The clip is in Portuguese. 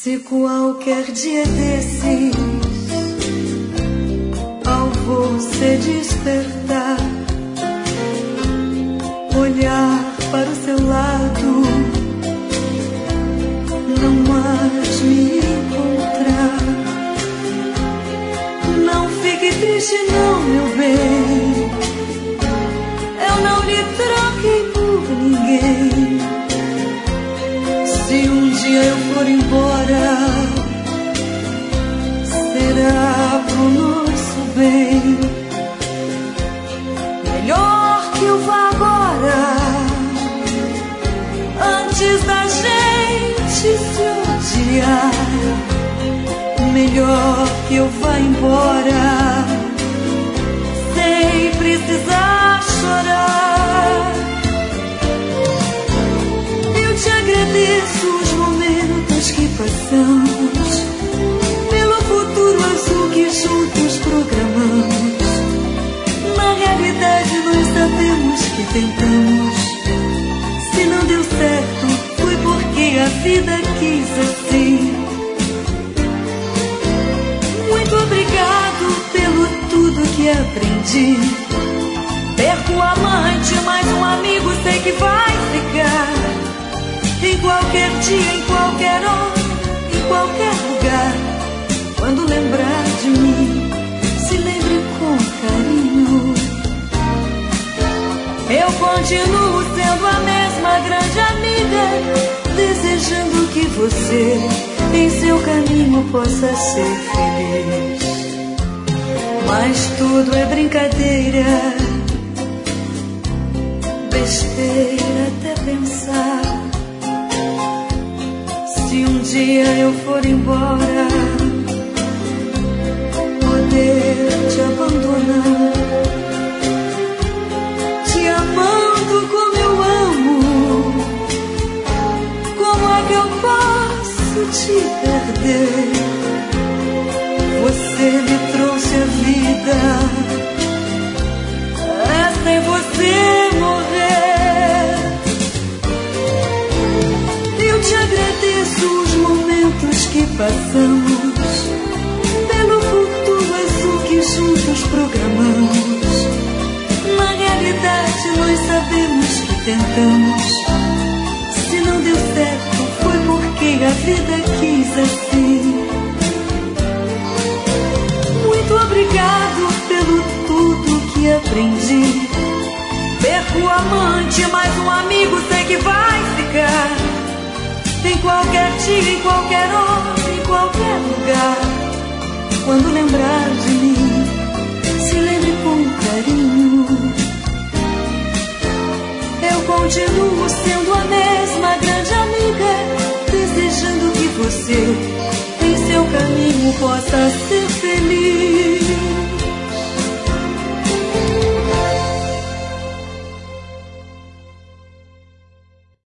Se qualquer dia desses, ao você despertar, olhar para o seu lado, não mais me encontrar, não fique triste não, meu bem, eu não lhe troquei por ninguém. Se um dia eu for embora, será pro nosso bem. Melhor que eu vá agora, antes da gente se odiar. Melhor que eu vá embora, sem precisar chorar. Eu te agradeço os momentos que passamos, pelo futuro azul que juntos programamos. Na realidade nós sabemos que tentamos. Se não deu certo, foi porque a vida quis assim. Muito obrigado pelo tudo que aprendi. Perco o amante, mas um amigo sei que vai ficar. Em qualquer dia, em qualquer hora, em qualquer lugar. Quando lembrar de mim, se lembre com carinho. Eu continuo sendo a mesma grande amiga, desejando que você em seu caminho possa ser feliz. Mas tudo é brincadeira, besteira até pensar. Se um dia eu for embora, poder te abandonar, te amando como eu amo, como é que eu posso te perder? Você me trouxe a vida, é sem você morrer. Eu te agradeço os momentos que passamos, pelo futuro azul que juntos programamos. Na realidade nós sabemos que tentamos. Se não deu certo, foi porque a vida quis assim. Muito obrigado pelo tudo que aprendi. Perco o amante, mas um amigo sei que vai ficar. Em qualquer dia, em qualquer hora, em qualquer lugar. Quando lembrar de mim, se lembre com carinho. Eu continuo sendo a mesma grande amiga, desejando que você em seu caminho possa ser feliz.